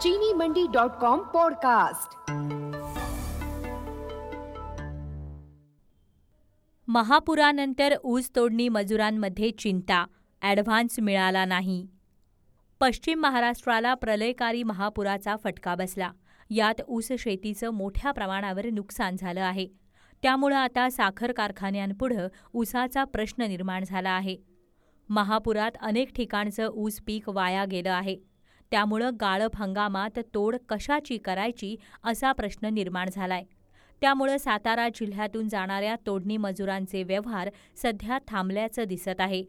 चीनीमंडी.com podcast. महापुरानंतर ऊस तोडणी मजुरांमध्ये चिंता, ॲडव्हान्स मिळाला नाही। पश्चिम महाराष्ट्राला प्रलयकारी महापुराचा फटका बसला। यात ऊस शेतीचं मोठ्या प्रमाणावर नुकसान झालं आहे। त्यामुळे आता साखर कारखान्यांपुढे ऊसाचा प्रश्न निर्माण झाला आहे। महापुरात अनेक ठिकाणचं ऊस पीक वाया गेलं आहे। त्यामुळे गाळप हंगामात तोड कशाची करायची असा प्रश्न निर्माण झालाय। त्यामुळे सातारा जिल्ह्यातून जाणाऱ्या तोडणी मजुरांचे व्यवहार सध्या थांबल्याचं दिसत आहे।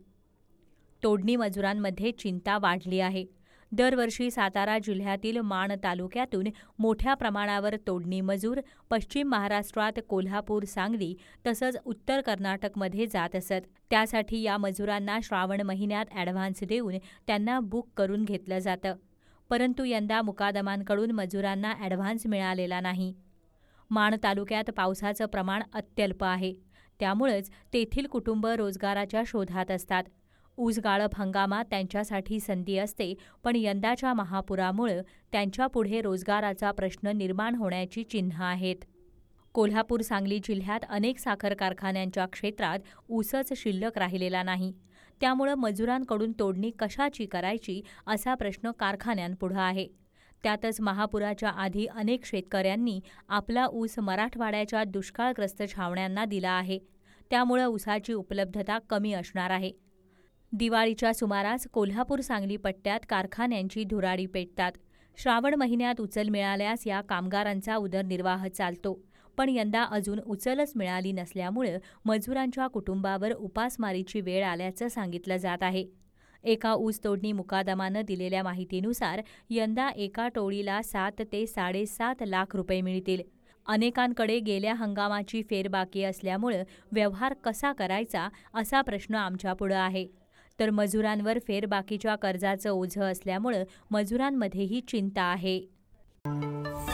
तोडणी मजुरांमध्ये चिंता वाढली आहे। दरवर्षी सातारा जिल्ह्यातील माण तालुक्यातून मोठ्या प्रमाणावर तोडणी मजूर पश्चिम महाराष्ट्रात कोल्हापूर, सांगली तसंच उत्तर कर्नाटकमध्ये जात असत। त्यासाठी या मजुरांना श्रावण महिन्यात ॲडव्हान्स देऊन त्यांना बुक करून घेतलं जातं। परंतु यंदा मुकादमांकडून मजुरांना ॲडव्हान्स मिळालेला नाही। माण तालुक्यात पावसाचं प्रमाण अत्यल्प आहे। त्यामुळेच तेथील कुटुंब रोजगाराच्या शोधात असतात। ऊस गाळप हंगामात त्यांच्यासाठी संधी असते, पण यंदाच्या महापुरामुळे त्यांच्यापुढे रोजगाराचा प्रश्न निर्माण होण्याची चिन्ह आहेत। कोल्हापूर, सांगली जिल्ह्यात अनेक साखर कारखान्यांच्या क्षेत्रात ऊसच शिल्लक राहिलेला नाही। त्यामुळे मजुरांकडून तोडणी कशाची करायची असा प्रश्न कारखान्यांपुढे आहे। त्यातच महापुराच्या आधी अनेक शेतकऱ्यांनी आपला ऊस मराठवाड्याच्या दुष्काळग्रस्त छावण्यांना दिला आहे। त्यामुळे ऊसाची उपलब्धता कमी असणार आहे। दिवाळीच्या सुमारास कोल्हापूर, सांगली पट्ट्यात कारखान्यांची धुराडी पेटतात। श्रावण महिन्यात उचल मिळाल्यास या कामगारांचा उदरनिर्वाह चालतो, पण यंदा अजून उचलच मिळाली नसल्यामुळे मजुरांच्या कुटुंबावर उपासमारीची वेळ आल्याचं सांगितलं जात आहे। एका ऊस तोडणी मुकादमानं दिलेल्या माहितीनुसार यंदा एका टोळीला 7 ते 7.5 लाख रुपये मिळतील। अनेकांकडे गेल्या हंगामाची फेरबाकी असल्यामुळे व्यवहार कसा करायचा असा प्रश्न आमच्यापुढे आहे। तर मजुरांवर फेरबाकीच्या कर्जाचं ओझं असल्यामुळे मजुरांमध्येही चिंता आहे।